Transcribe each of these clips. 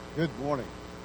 Good morning.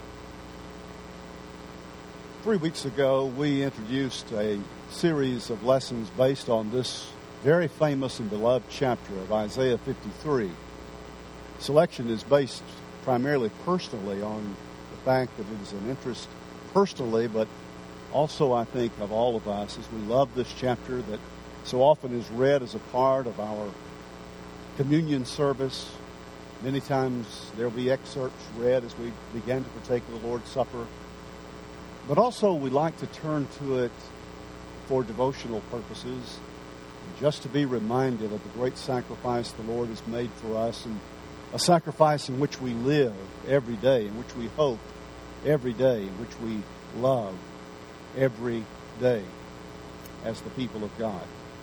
3 weeks ago, we introduced a series of lessons based on this very famous and beloved chapter of Isaiah 53. Selection is based primarily personally on the fact that it is an interest personally, but also, I think, of all of us as we love this chapter that so often is read as a part of our communion service. Many times there will be excerpts read as we begin to partake of the Lord's Supper. But also we like to turn to it for devotional purposes, just to be reminded of the great sacrifice the Lord has made for us, and a sacrifice in which we live every day, in which we hope every day, in which we love every day as the people of God.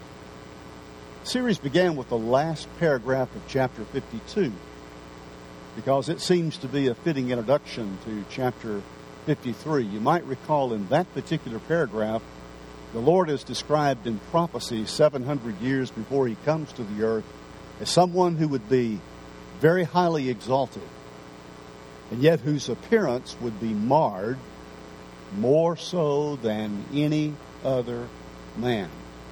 The series began with the last paragraph of chapter 52, because it seems to be a fitting introduction to chapter 53. You might recall in that particular paragraph, the Lord is described in prophecy 700 years before he comes to the earth as someone who would be very highly exalted, and yet whose appearance would be marred more so than any other man.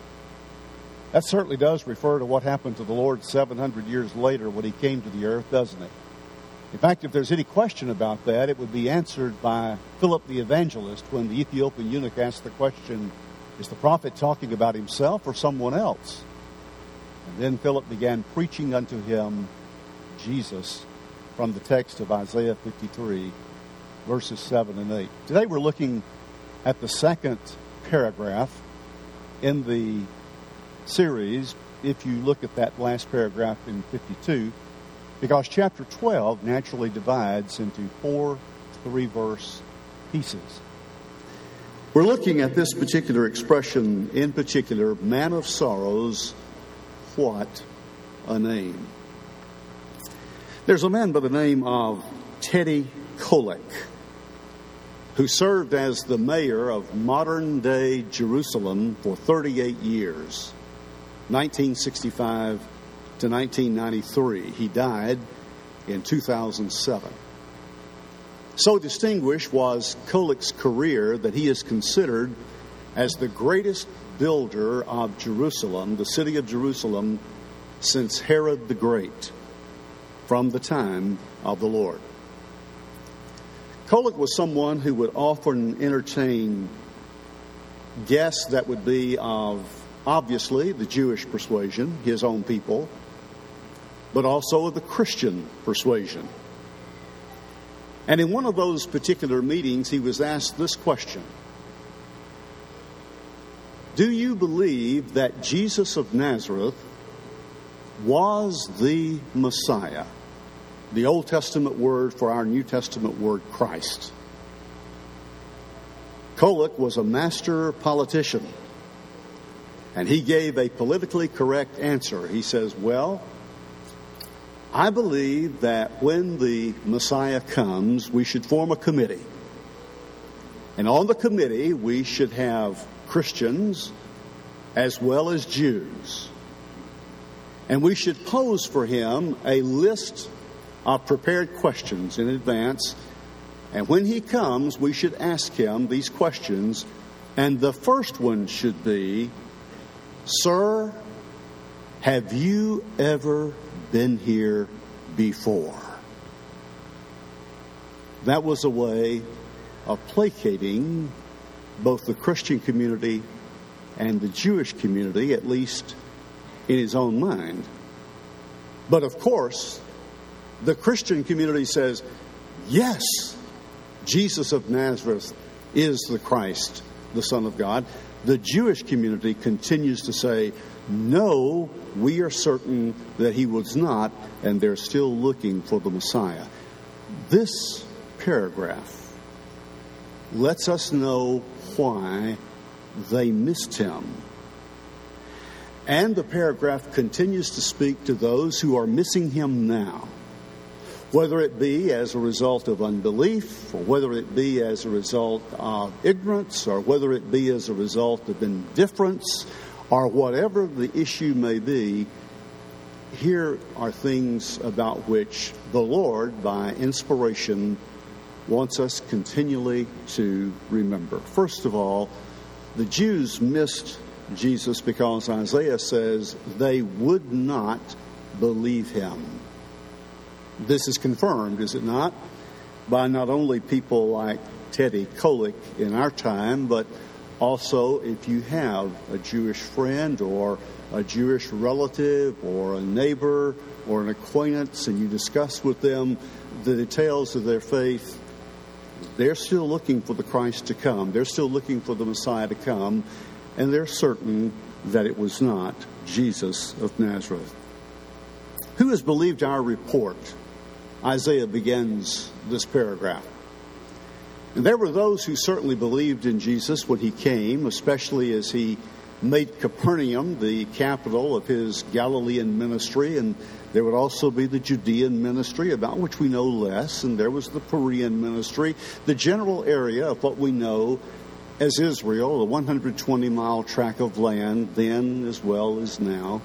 That certainly does refer to what happened to the Lord 700 years later when he came to the earth, doesn't it? In fact, if there's any question about that, it would be answered by Philip the evangelist when the Ethiopian eunuch asked the question, is the prophet talking about himself or someone else? And then Philip began preaching unto him Jesus from the text of Isaiah 53, verses 7 and 8. Today we're looking at the second paragraph in the series, if you look at that last paragraph in 52, because chapter 12 naturally divides into 4 3-verse pieces. We're looking at this particular expression in particular, man of sorrows, what a name. There's a man by the name of Teddy Kollek, who served as the mayor of modern-day Jerusalem for 38 years, 1965 to 1993. He died in 2007. So distinguished was Kollek's career that he is considered as the greatest builder of Jerusalem, the city of Jerusalem, since Herod the Great, from the time of the Lord. Kollek was someone who would often entertain guests that would be of, obviously, the Jewish persuasion, his own people, but also of the Christian persuasion. And in one of those particular meetings, he was asked this question: do you believe that Jesus of Nazareth was the Messiah? The Old Testament word for our New Testament word, Christ. Kollek was a master politician, and he gave a politically correct answer. He says, well, I believe that when the Messiah comes, we should form a committee. And on the committee, we should have Christians as well as Jews. And we should pose for him a list of prepared questions in advance. And when he comes, we should ask him these questions. And the first one should be, sir, have you ever been here before? That was a way of placating both the Christian community and the Jewish community, at least in his own mind. But of course, the Christian community says, yes, Jesus of Nazareth is the Christ, the Son of God. The Jewish community continues to say, no, we are certain that he was not, and they're still looking for the Messiah. This paragraph lets us know why they missed him. And the paragraph continues to speak to those who are missing him now, whether it be as a result of unbelief, or whether it be as a result of ignorance, or whether it be as a result of indifference, or whatever the issue may be. Here are things about which the Lord, by inspiration, wants us continually to remember. First of all, the Jews missed Jesus because Isaiah says they would not believe him. This is confirmed, is it not, by not only people like Teddy Kollek in our time, but also if you have a Jewish friend or a Jewish relative or a neighbor or an acquaintance, and you discuss with them the details of their faith, they're still looking for the Christ to come. They're still looking for the Messiah to come, and they're certain that it was not Jesus of Nazareth. Who has believed our report? Isaiah begins this paragraph. And there were those who certainly believed in Jesus when he came, especially as he made Capernaum the capital of his Galilean ministry, and there would also be the Judean ministry, about which we know less, and there was the Perean ministry, the general area of what we know as Israel, the 120-mile tract of land then as well as now.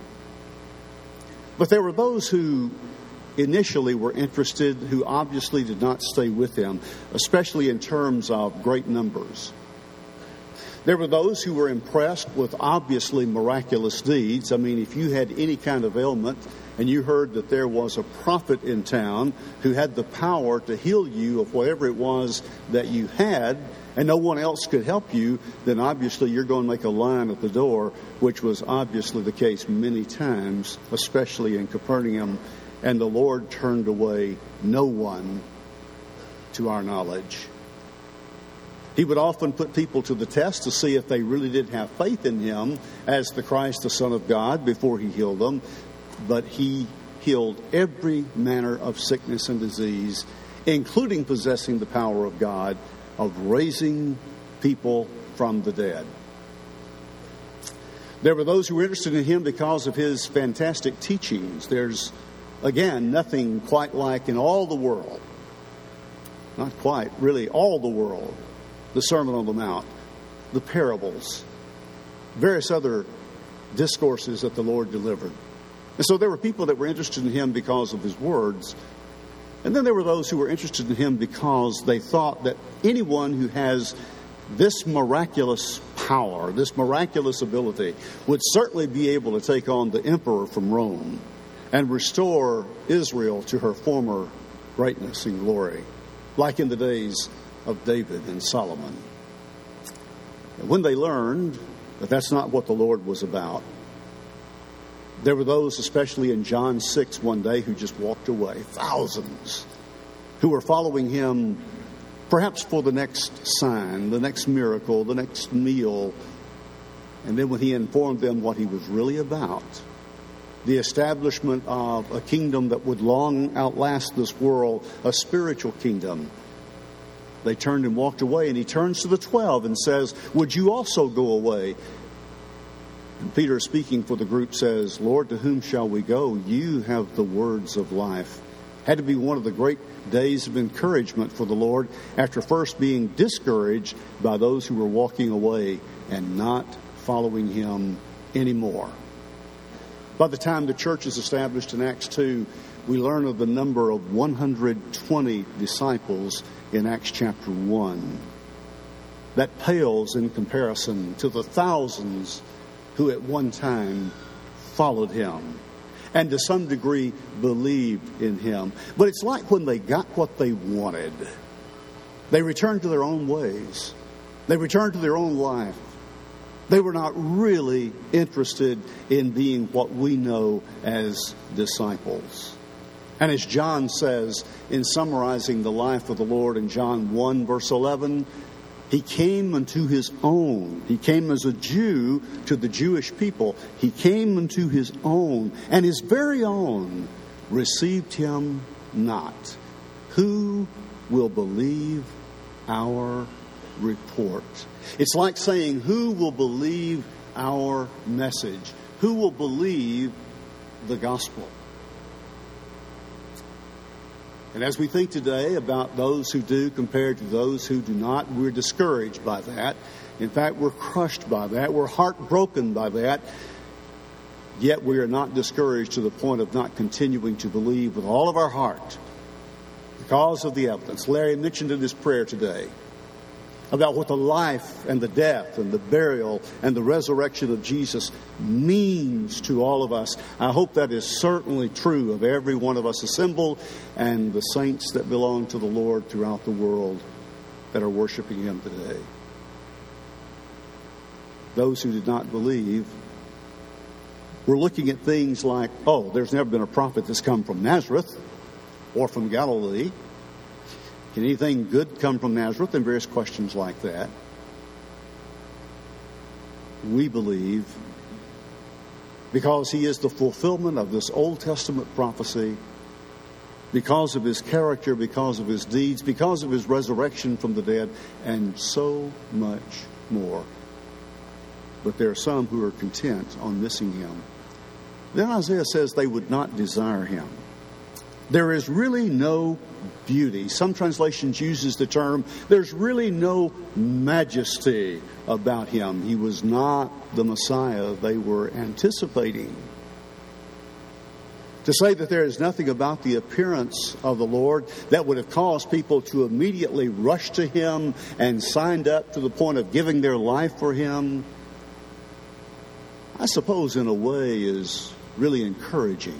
But there were those who initially were interested, who obviously did not stay with him, especially in terms of great numbers. There were those who were impressed with obviously miraculous deeds. I mean, if you had any kind of ailment and you heard that there was a prophet in town who had the power to heal you of whatever it was that you had, and no one else could help you, then obviously you're going to make a line at the door, which was obviously the case many times, especially in Capernaum. And the Lord turned away no one, to our knowledge. He would often put people to the test to see if they really did have faith in him as the Christ, the Son of God, before he healed them. But he healed every manner of sickness and disease, including possessing the power of God of raising people from the dead. There were those who were interested in him because of his fantastic teachings. There's, again, nothing quite like in all the world, not quite, really all the world, the Sermon on the Mount, the parables, various other discourses that the Lord delivered. And so there were people that were interested in him because of his words. And then there were those who were interested in him because they thought that anyone who has this miraculous power, this miraculous ability, would certainly be able to take on the emperor from Rome and restore Israel to her former greatness and glory, like in the days of David and Solomon. And when they learned that that's not what the Lord was about, there were those, especially in John 6 one day, who just walked away, thousands, who were following him perhaps for the next sign, the next miracle, the next meal. And then when he informed them what he was really about, the establishment of a kingdom that would long outlast this world, a spiritual kingdom, they turned and walked away. And he turns to the 12 and says, "Would you also go away?" And Peter, speaking for the group, says, "Lord, to whom shall we go? You have the words of life." Had to be one of the great days of encouragement for the Lord after first being discouraged by those who were walking away and not following him anymore. By the time the church is established in Acts 2, we learn of the number of 120 disciples in Acts chapter 1. That pales in comparison to the thousands who at one time followed him and to some degree believed in him. But it's like when they got what they wanted, they returned to their own ways. They returned to their own life. They were not really interested in being what we know as disciples. And as John says in summarizing the life of the Lord in John 1 verse 11, he came unto his own. He came as a Jew to the Jewish people. He came unto his own, and his very own received him not. Who will believe our report? It's like saying, who will believe our message? Who will believe the gospel? And as we think today about those who do compared to those who do not, we're discouraged by that. In fact, we're crushed by that. We're heartbroken by that. Yet we are not discouraged to the point of not continuing to believe with all of our heart because of the evidence. Larry mentioned in his prayer today about what the life and the death and the burial and the resurrection of Jesus means to all of us. I hope that is certainly true of every one of us assembled and the saints that belong to the Lord throughout the world that are worshiping Him today. Those who did not believe were looking at things like, oh, there's never been a prophet that's come from Nazareth or from Galilee. Can anything good come from Nazareth? And various questions like that. We believe because He is the fulfillment of this Old Testament prophecy, because of His character, because of His deeds, because of His resurrection from the dead, and so much more. But there are some who are content on missing Him. Then Isaiah says they would not desire Him. There is really no beauty. Some translations uses the term, there's really no majesty about Him. He was not the Messiah they were anticipating. To say that there is nothing about the appearance of the Lord that would have caused people to immediately rush to Him and signed up to the point of giving their life for Him, I suppose in a way is really encouraging.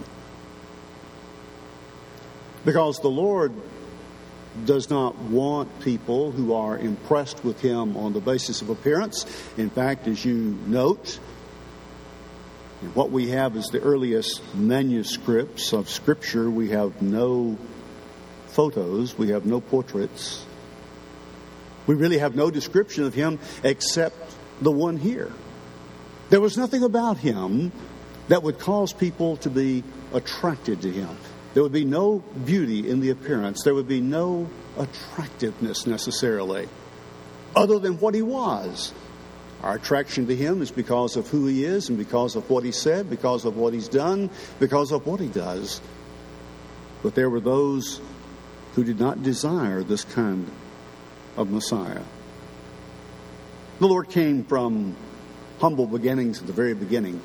Because the Lord does not want people who are impressed with Him on the basis of appearance. In fact, as you note, what we have is the earliest manuscripts of Scripture. We have no photos. We have no portraits. We really have no description of Him except the one here. There was nothing about Him that would cause people to be attracted to Him. There would be no beauty in the appearance. There would be no attractiveness necessarily, other than what He was. Our attraction to Him is because of who He is and because of what He said, because of what He's done, because of what He does. But there were those who did not desire this kind of Messiah. The Lord came from humble beginnings at the very beginning.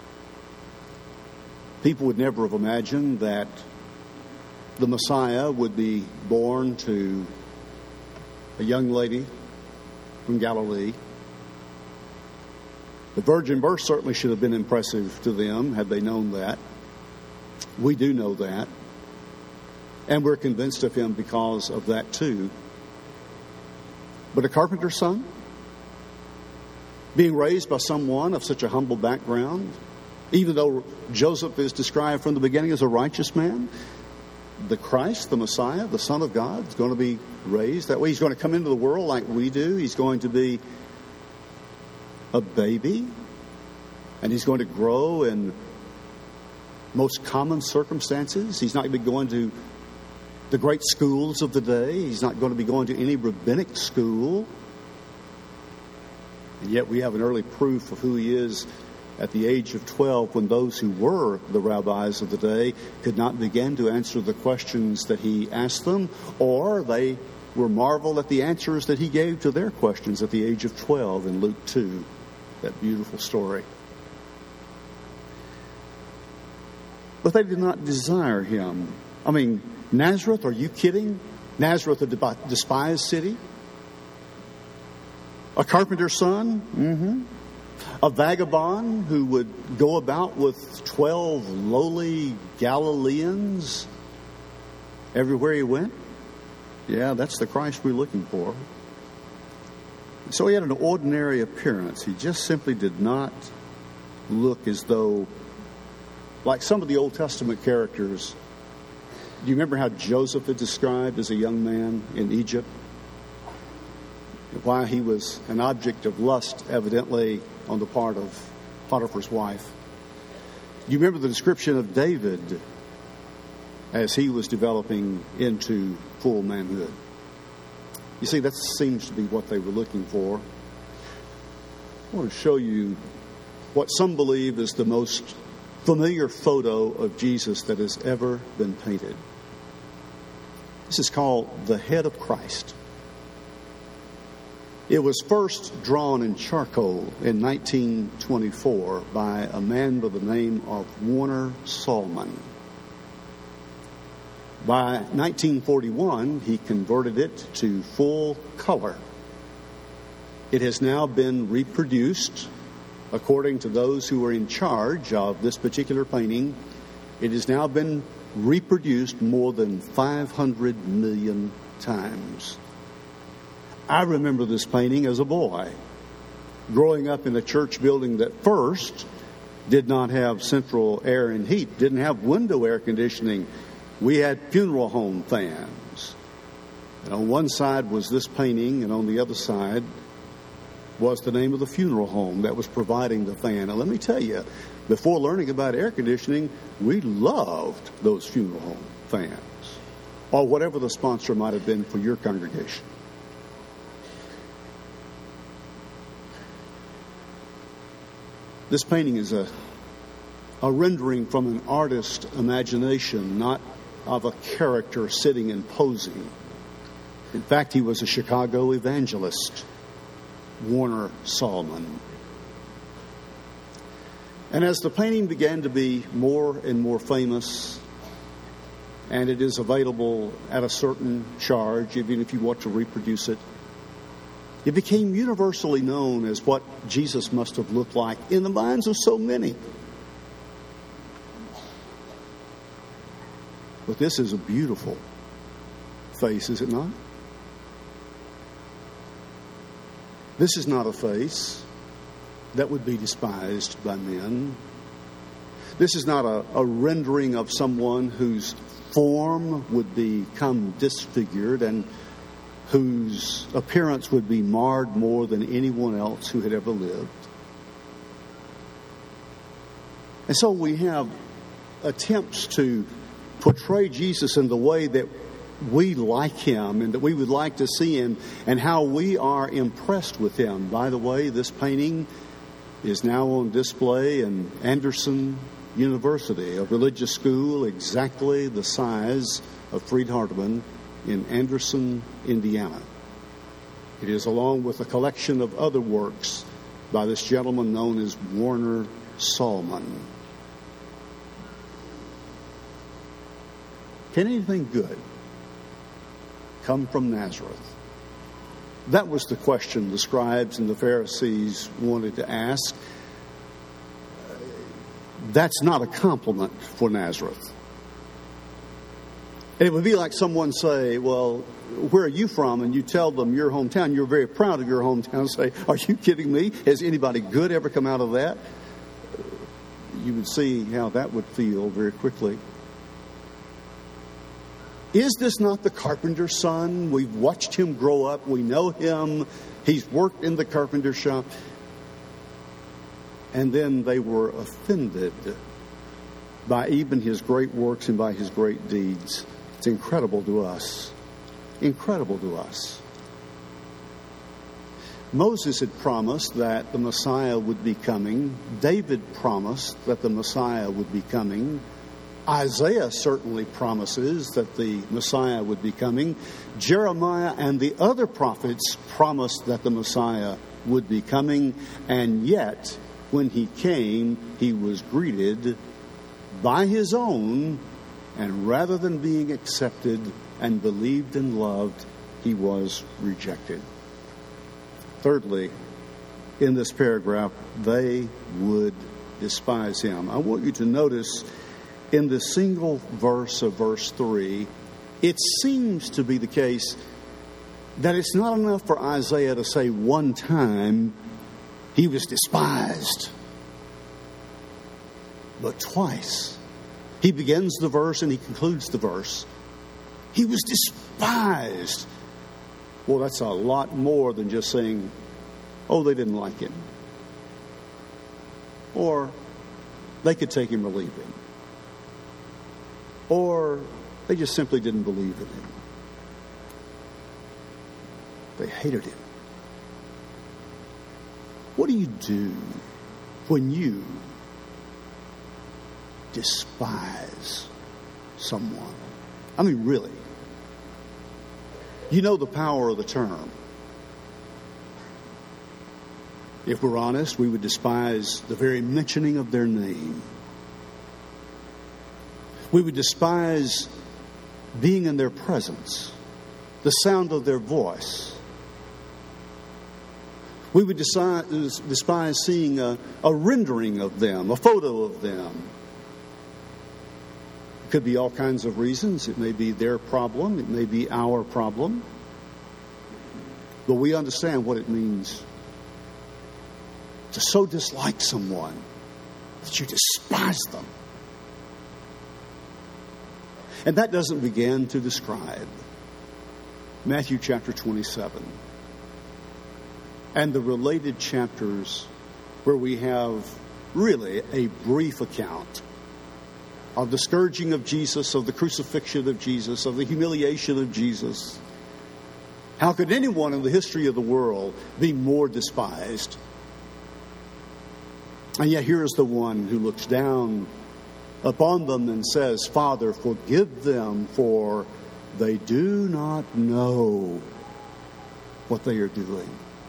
People would never have imagined that the Messiah would be born to a young lady from Galilee. The virgin birth certainly should have been impressive to them had they known that. We do know that. And we're convinced of Him because of that too. But a carpenter's son, being raised by someone of such a humble background, even though Joseph is described from the beginning as a righteous man, the Christ, the Messiah, the Son of God, is going to be raised that way. He's going to come into the world like we do. He's going to be a baby, and He's going to grow in most common circumstances. He's not going to be going to the great schools of the day. He's not going to be going to any rabbinic school. And yet we have an early proof of who He is at the age of 12, when those who were the rabbis of the day could not begin to answer the questions that He asked them, or they were marveled at the answers that He gave to their questions at the age of 12 in Luke 2, that beautiful story. But they did not desire Him. I mean, Nazareth, are you kidding? Nazareth, a despised city? A carpenter's son? Mm-hmm. A vagabond who would go about with 12 lowly Galileans everywhere he went? Yeah, that's the Christ we're looking for. So He had an ordinary appearance. He just simply did not look as though, like some of the Old Testament characters. Do you remember how Joseph is described as a young man in Egypt? Why he was an object of lust, evidently, on the part of Potiphar's wife. Do you remember the description of David as he was developing into full manhood? You see, that seems to be what they were looking for. I want to show you what some believe is the most familiar photo of Jesus that has ever been painted. This is called the head of Christ. It was first drawn in charcoal in 1924 by a man by the name of Warner Sallman. By 1941, he converted it to full color. It has now been reproduced according to those who are in charge of this particular painting. It has now been reproduced more than 500 million times. I remember this painting as a boy, growing up in a church building that first did not have central air and heat, didn't have window air conditioning. We had funeral home fans. And on one side was this painting, and on the other side was the name of the funeral home that was providing the fan. And let me tell you, before learning about air conditioning, we loved those funeral home fans, or whatever the sponsor might have been for your congregation. This painting is a rendering from an artist's imagination, not of a character sitting and posing. In fact, he was a Chicago evangelist, Warner Sallman. And as the painting began to be more and more famous, and it is available at a certain charge, even if you want to reproduce it, it became universally known as what Jesus must have looked like in the minds of so many. But this is a beautiful face, is it not? This is not a face that would be despised by men. This is not a rendering of someone whose form would become disfigured and whose appearance would be marred more than anyone else who had ever lived. And so we have attempts to portray Jesus in the way that we like him and that we would like to see him and how we are impressed with him. By the way, this painting is now on display in Anderson University, a religious school exactly the size of Freed-Hardeman in Anderson, Indiana. It is along with a collection of other works by this gentleman known as Warner Sallman. Can anything good come from Nazareth? That was the question the scribes and the Pharisees wanted to ask. That's not a compliment for Nazareth. And it would be like someone say, well, where are you from? And you tell them your hometown. You're very proud of your hometown. Say, are you kidding me? Has anybody good ever come out of that? You would see how that would feel very quickly. Is this not the carpenter's son? We've watched him grow up. We know him. He's worked in the carpenter shop. And then they were offended by even his great works and by his great deeds. It's incredible to us. Incredible to us. Moses had promised that the Messiah would be coming. David promised that the Messiah would be coming. Isaiah certainly promises that the Messiah would be coming. Jeremiah and the other prophets promised that the Messiah would be coming. And yet, when he came, he was greeted by his own, and rather than being accepted and believed and loved, he was rejected. Thirdly, in this paragraph, they would despise him. I want you to notice in the single verse of verse 3, it seems to be the case that it's not enough for Isaiah to say one time he was despised, but twice. He begins the verse and he concludes the verse. He was despised. Well, that's a lot more than just saying, oh, they didn't like him. Or they could take him or leave him. Or they just simply didn't believe in him. They hated him. What do you do when you despise someone? I mean, really. You know the power of the term. If we're honest, we would despise the very mentioning of their name. We would despise being in their presence, the sound of their voice. We would despise seeing a rendering of them, a photo of them. It could be all kinds of reasons. It may be their problem. It may be our problem. But we understand what it means to so dislike someone that you despise them. And that doesn't begin to describe Matthew chapter 27 and the related chapters where we have really a brief account of the scourging of Jesus, of the crucifixion of Jesus, of the humiliation of Jesus. How could anyone in the history of the world be more despised? And yet here is the one who looks down upon them and says, Father, forgive them, for they do not know what they are doing.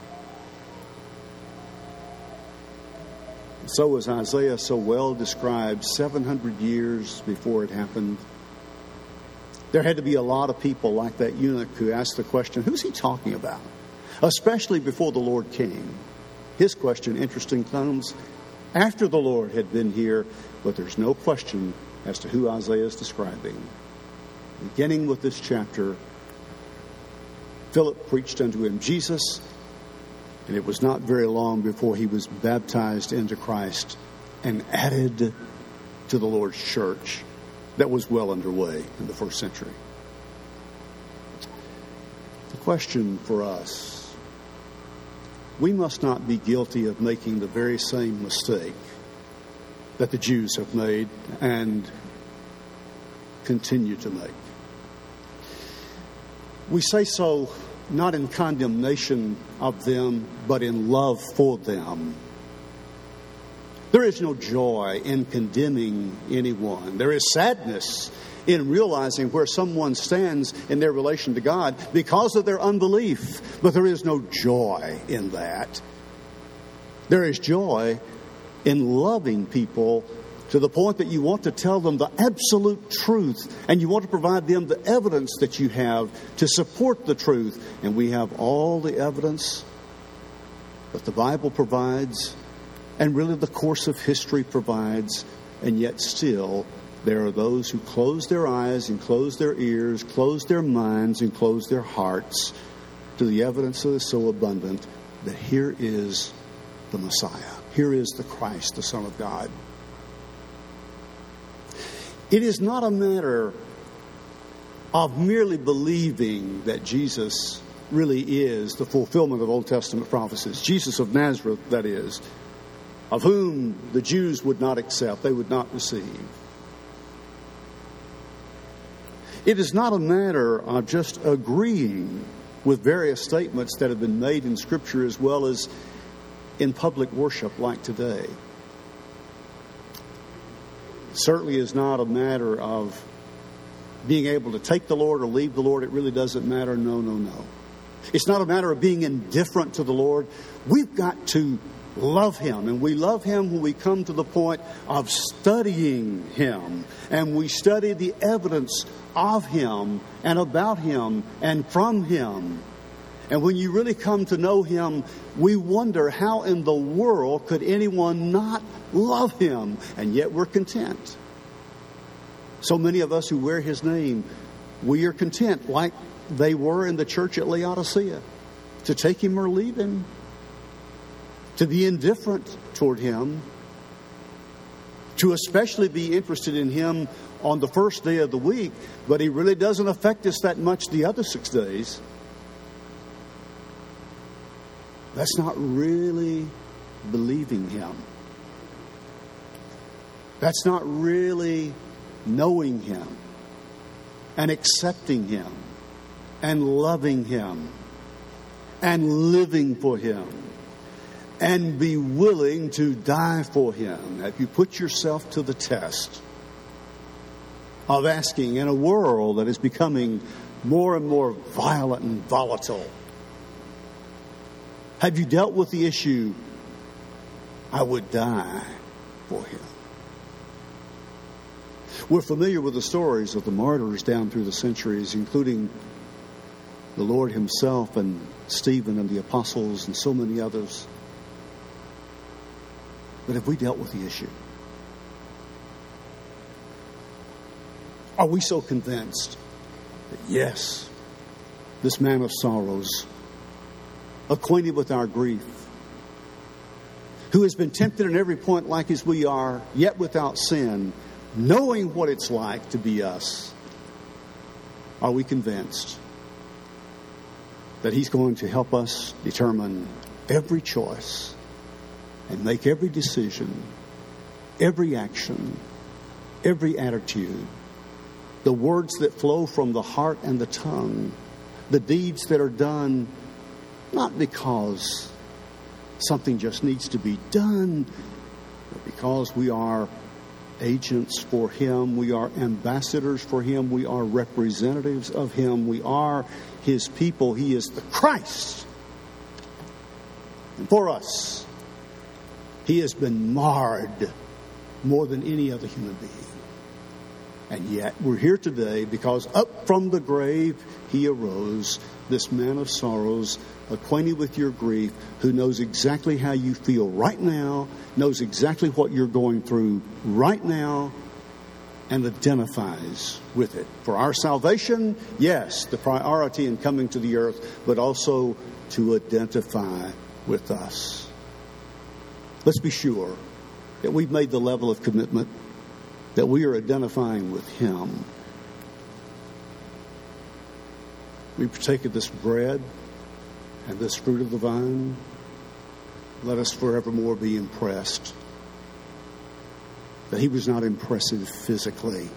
So as Isaiah so well described 700 years before it happened, there had to be a lot of people like that eunuch who asked the question, who's he talking about? Especially before the Lord came. His question, interesting, comes after the Lord had been here, but there's no question as to who Isaiah is describing. Beginning with this chapter, Philip preached unto him Jesus, and it was not very long before he was baptized into Christ and added to the Lord's church that was well underway in the first century. The question for us, we must not be guilty of making the very same mistake that the Jews have made and continue to make. We say so not in condemnation of them, but in love for them. There is no joy in condemning anyone. There is sadness in realizing where someone stands in their relation to God because of their unbelief. But there is no joy in that. There is joy in loving people to the point that you want to tell them the absolute truth, and you want to provide them the evidence that you have to support the truth. And we have all the evidence that the Bible provides, and really the course of history provides, and yet still there are those who close their eyes and close their ears, close their minds and close their hearts to the evidence that is so abundant that here is the Messiah. Here is the Christ, the Son of God. It is not a matter of merely believing that Jesus really is the fulfillment of Old Testament prophecies. Jesus of Nazareth, that is, of whom the Jews would not accept, they would not receive. It is not a matter of just agreeing with various statements that have been made in Scripture as well as in public worship like today. It certainly is not a matter of being able to take the Lord or leave the Lord. It really doesn't matter. No. It's not a matter of being indifferent to the Lord. We've got to love Him, and we love Him when we come to the point of studying Him, and we study the evidence of Him and about Him and from Him. And when you really come to know Him, we wonder how in the world could anyone not love Him, and yet we're content. So many of us who wear His name, we are content, like they were in the church at Laodicea, to take Him or leave Him, to be indifferent toward Him, to especially be interested in Him on the first day of the week, but He really doesn't affect us that much the other 6 days. That's not really believing Him. That's not really knowing Him and accepting Him and loving Him and living for Him and be willing to die for Him. Have you put yourself to the test of asking, in a world that is becoming more and more violent and volatile, have you dealt with the issue, I would die for Him? We're familiar with the stories of the martyrs down through the centuries, including the Lord himself and Stephen and the apostles and so many others. But have we dealt with the issue? Are we so convinced that, yes, this man of sorrows, acquainted with our grief, who has been tempted in every point like as we are, yet without sin, knowing what it's like to be us, are we convinced that he's going to help us determine every choice and make every decision, every action, every attitude, the words that flow from the heart and the tongue, the deeds that are done not because something just needs to be done, but because we are agents for him, we are ambassadors for him, we are representatives of him, we are his people. He is the Christ. And for us, he has been marred more than any other human being. And yet we're here today because up from the grave he arose, this man of sorrows, acquainted with your grief, who knows exactly how you feel right now, knows exactly what you're going through right now, and identifies with it. For our salvation, yes, the priority in coming to the earth, but also to identify with us. Let's be sure that we've made the level of commitment that we are identifying with him. We partake of this bread and this fruit of the vine. Let us forevermore be impressed that he was not impressive physically,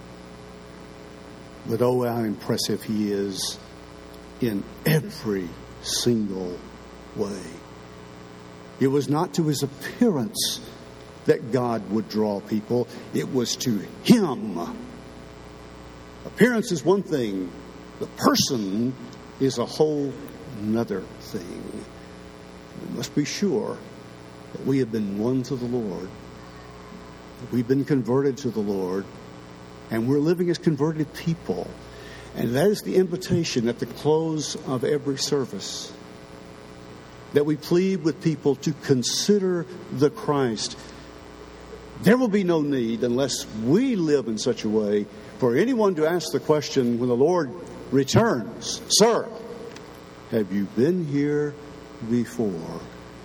but oh, how impressive he is in every single way. It was not to his appearance that God would draw people. It was to him. Appearance is one thing. The person is a whole another thing. We must be sure that we have been won to the Lord, that we've been converted to the Lord, and we're living as converted people. And that is the invitation at the close of every service, that we plead with people to consider the Christ. There will be no need, unless we live in such a way, for anyone to ask the question when the Lord returns, "Sir, have you been here before?"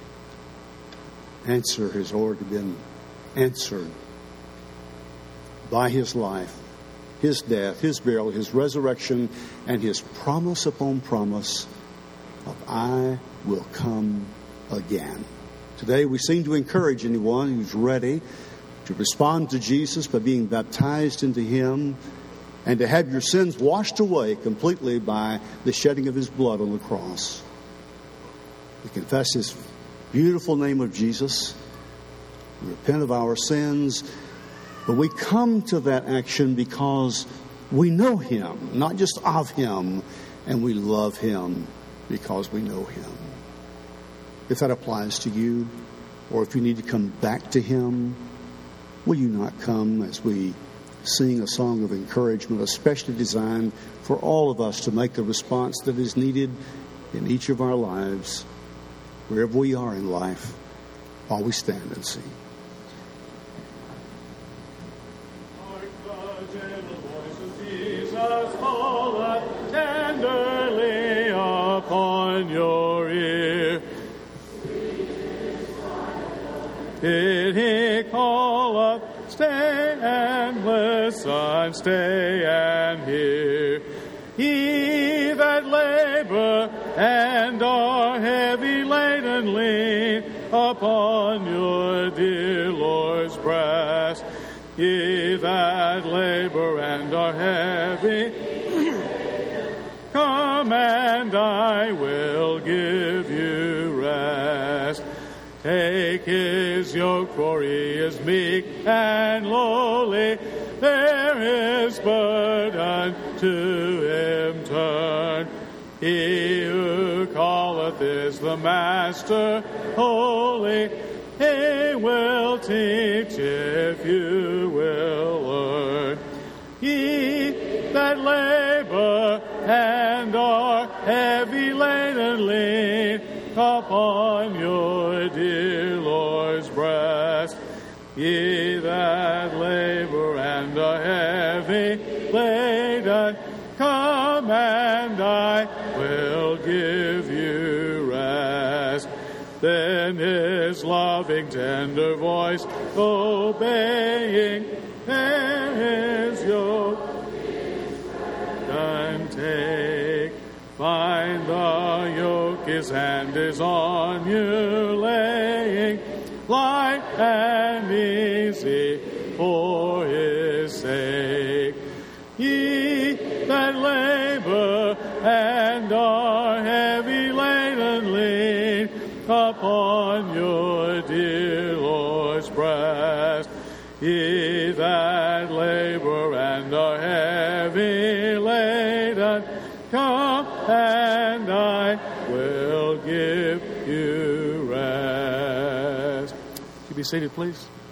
Answer has already been answered by his life, his death, his burial, his resurrection, and his promise upon promise of "I will come again." Today we seem to encourage anyone who's ready to respond to Jesus by being baptized into him and to have your sins washed away completely by the shedding of his blood on the cross. We confess his beautiful name of Jesus. We repent of our sins. But we come to that action because we know him, not just of him, and we love him because we know him. If that applies to you, or if you need to come back to him, will you not come as we sing a song of encouragement, especially designed for all of us to make the response that is needed in each of our lives, wherever we are in life, while we stand and sing. Hark the gentle voice of Jesus, calleth tenderly upon your ear. Did he call up? Stay and listen, stay and hear. Ye that labor and are heavy laden, lean upon your dear Lord's breast. Ye that labor and are heavy, come and I will give you rest. Take his yoke, for he is meek and lowly. Bear his burden, to him turn. He who calleth is the Master holy. He will teach if you will learn. that labor and are heavy laden, lean upon your dear Lord's breast. Ye that labor and are heavy laden, come and I will give you rest. Then his loving tender voice obeying, there is yoke and take. Find the yoke, his hand is on you laying, light and easy for his sake. Ye that labor and are heavy laden, lean upon your dear Lord's breast. Ye that labor and are heavy laden, come and I will give you rest. You be seated, please.